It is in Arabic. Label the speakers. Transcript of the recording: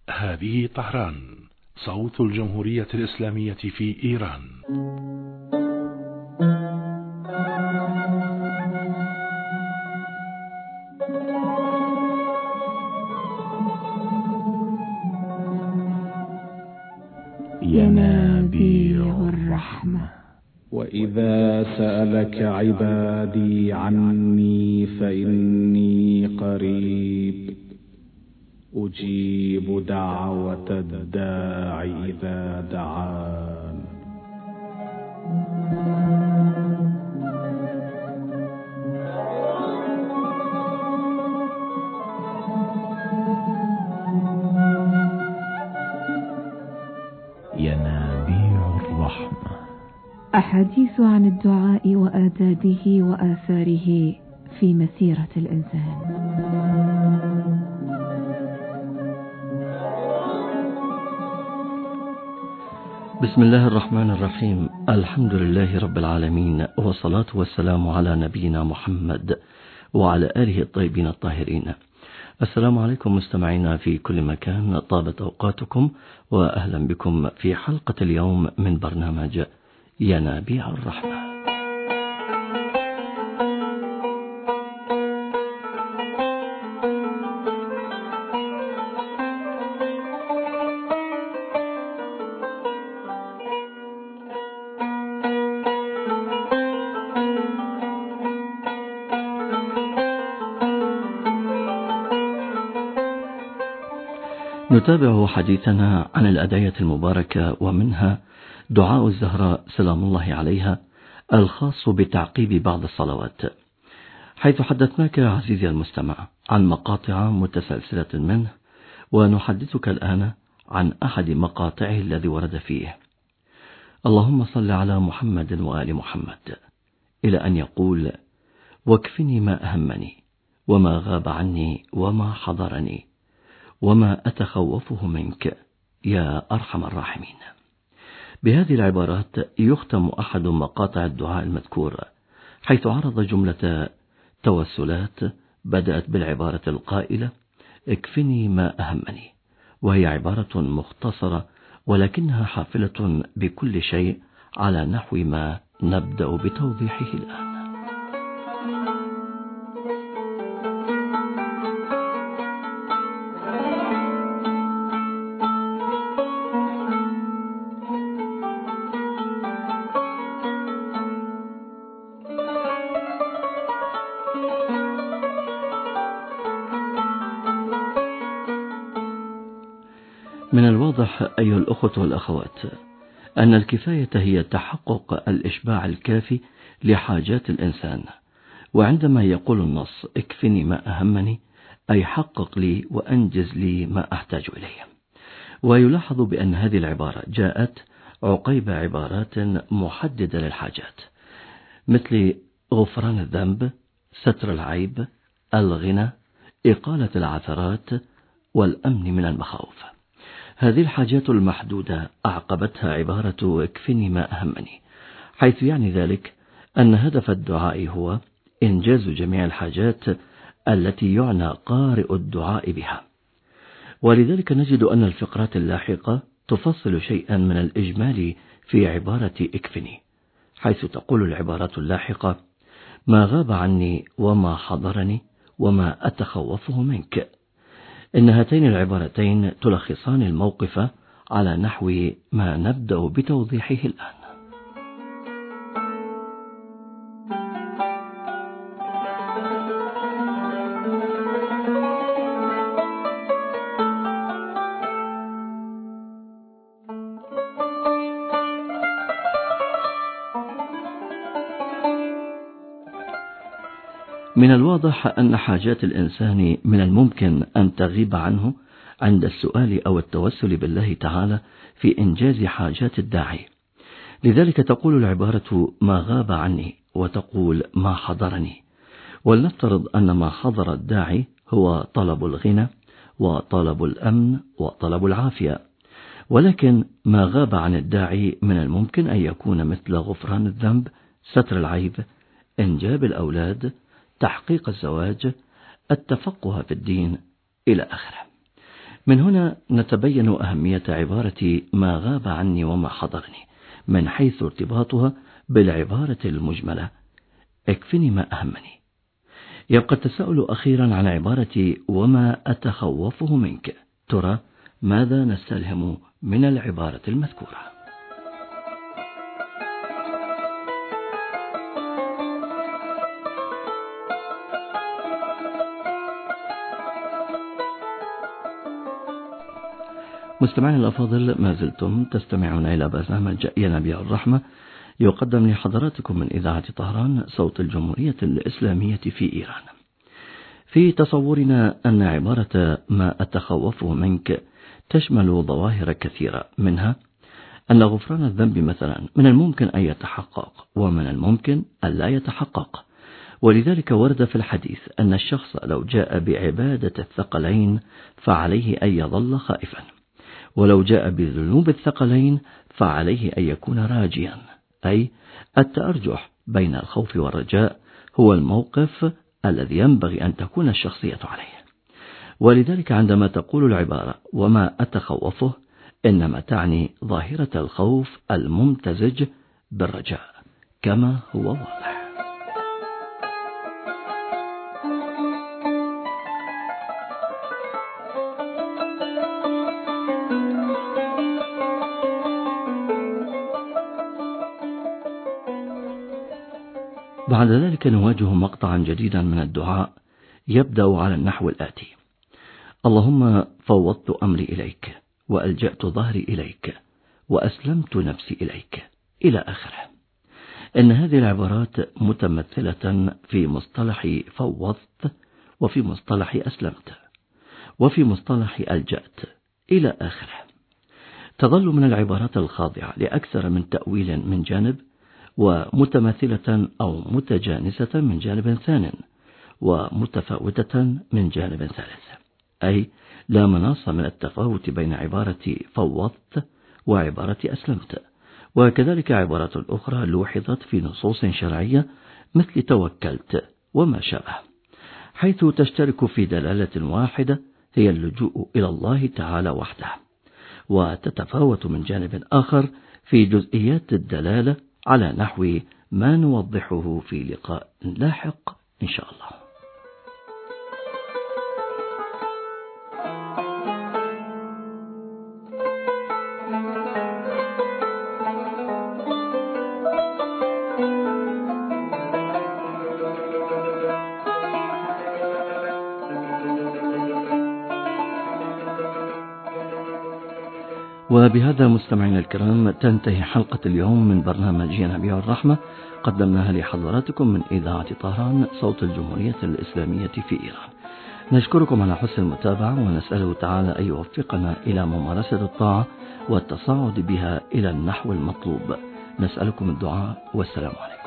Speaker 1: هذه طهران، صوت الجمهورية الإسلامية في إيران.
Speaker 2: ينابيع الرحمة.
Speaker 3: وإذا سألك عبادي عني فإني قريب أجيب دعوة الداع إذا دعان.
Speaker 2: ينابيع الرحمة.
Speaker 4: أحاديث عن الدعاء وآدابه وآثاره في مسيرة الإنسان.
Speaker 5: بسم الله الرحمن الرحيم. الحمد لله رب العالمين، والصلاة والسلام على نبينا محمد وعلى آله الطيبين الطاهرين. السلام عليكم مستمعينا في كل مكان، طابت أوقاتكم وأهلا بكم في حلقة اليوم من برنامج ينابيع الرحمة. نتابع حديثنا عن الأدعية المباركة، ومنها دعاء الزهراء سلام الله عليها الخاص بتعقيب بعض الصلوات، حيث حدثناك عزيزي المستمع عن مقاطع متسلسلة منه، ونحدثك الآن عن أحد مقاطعه الذي ورد فيه: اللهم صل على محمد وآل محمد، إلى أن يقول: واكفني ما أهمني وما غاب عني وما حضرني وما أتخوفه منك يا أرحم الراحمين. بهذه العبارات يختم أحد مقاطع الدعاء المذكور، حيث عرض جملة توسلات بدأت بالعبارة القائلة: اكفني ما أهمني، وهي عبارة مختصرة ولكنها حافلة بكل شيء على نحو ما نبدأ بتوضيحه الآن. من الواضح أيها الأخوة والأخوات أن الكفاية هي تحقق الإشباع الكافي لحاجات الإنسان، وعندما يقول النص اكفني ما أهمني أي حقق لي وأنجز لي ما أحتاج إليه. ويلاحظ بأن هذه العبارة جاءت عقيب عبارات محددة للحاجات، مثل غفران الذنب، ستر العيب، الغنى، إقالة العثرات، والأمن من المخاوف. هذه الحاجات المحدودة أعقبتها عبارة اكفني ما أهمني، حيث يعني ذلك أن هدف الدعاء هو إنجاز جميع الحاجات التي يعنى قارئ الدعاء بها. ولذلك نجد أن الفقرات اللاحقة تفصل شيئا من الإجمال في عبارة اكفني، حيث تقول العبارات اللاحقة: ما غاب عني وما حضرني وما أتخوفه منك. إن هاتين العبارتين تلخصان الموقف على نحو ما نبدأ بتوضيحه الآن. من الواضح أن حاجات الإنسان من الممكن أن تغيب عنه عند السؤال أو التوسل بالله تعالى في إنجاز حاجات الداعي. لذلك تقول العبارة ما غاب عني، وتقول ما حضرني. ولنفترض أن ما حضر الداعي هو طلب الغنى وطلب الأمن وطلب العافية، ولكن ما غاب عن الداعي من الممكن أن يكون مثل غفران الذنب، ستر العيب، إنجاب الأولاد، تحقيق الزواج، التفقه في الدين، إلى آخره. من هنا نتبين أهمية عبارة ما غاب عني وما حضرني من حيث ارتباطها بالعبارة المجملة اكفني ما أهمني. يبقى التساؤل أخيرا عن عبارة وما أتخوفه منك، ترى ماذا نستلهم من العبارة المذكورة؟ مستمعين الأفاضل، ما زلتم تستمعون إلى برنامج ينابيع الرحمة يقدم لحضراتكم من إذاعة طهران صوت الجمهورية الإسلامية في إيران. في تصورنا أن عبارة ما أتخوفه منك تشمل ظواهر كثيرة، منها أن غفران الذنب مثلا من الممكن أن يتحقق ومن الممكن أن لا يتحقق، ولذلك ورد في الحديث أن الشخص لو جاء بعبادة الثقلين فعليه أن يظل خائفا، ولو جاء بذنوب الثقلين فعليه أن يكون راجيا، أي التأرجح بين الخوف والرجاء هو الموقف الذي ينبغي أن تكون الشخصية عليه. ولذلك عندما تقول العبارة وما أتخوفه إنما تعني ظاهرة الخوف الممتزج بالرجاء كما هو واضح. بعد ذلك نواجه مقطعا جديدا من الدعاء يبدأ على النحو الآتي: اللهم فوضت أمري إليك وألجأت ظهري إليك وأسلمت نفسي إليك إلى آخره. إن هذه العبارات متمثلة في مصطلح فوضت، وفي مصطلح أسلمت، وفي مصطلح ألجأت إلى آخره. تظل من العبارات الخاضعة لأكثر من تأويل من جانب، ومتماثلة أو متجانسة من جانب ثان، ومتفاوتة من جانب ثالث، أي لا مناص من التفاوت بين عبارة فوضت وعبارة أسلمت. وكذلك عبارات أخرى لوحظت في نصوص شرعية مثل توكلت وما شابه، حيث تشترك في دلالة واحدة هي اللجوء إلى الله تعالى وحده، وتتفاوت من جانب آخر في جزئيات الدلالة على نحو ما نوضحه في لقاء لاحق إن شاء الله. وبهذا مستمعينا الكرام تنتهي حلقة اليوم من برنامج ينابيع الرحمة، قدمناها لحضراتكم من إذاعة طهران صوت الجمهورية الإسلامية في إيران. نشكركم على حسن المتابعة، ونسأله تعالى أن يوفقنا إلى ممارسة الطاعة والتصاعد بها إلى النحو المطلوب. نسألكم الدعاء، والسلام عليكم.